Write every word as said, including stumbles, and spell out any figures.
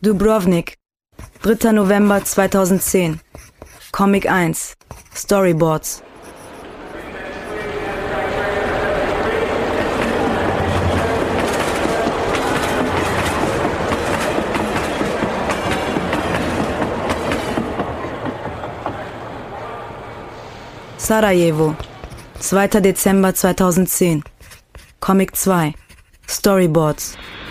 Dubrovnik, dritter November zweitausendzehn. Comic eins. Storyboards. Sarajevo, zweiter Dezember zweitausendzehn. Comic zwei. Storyboards.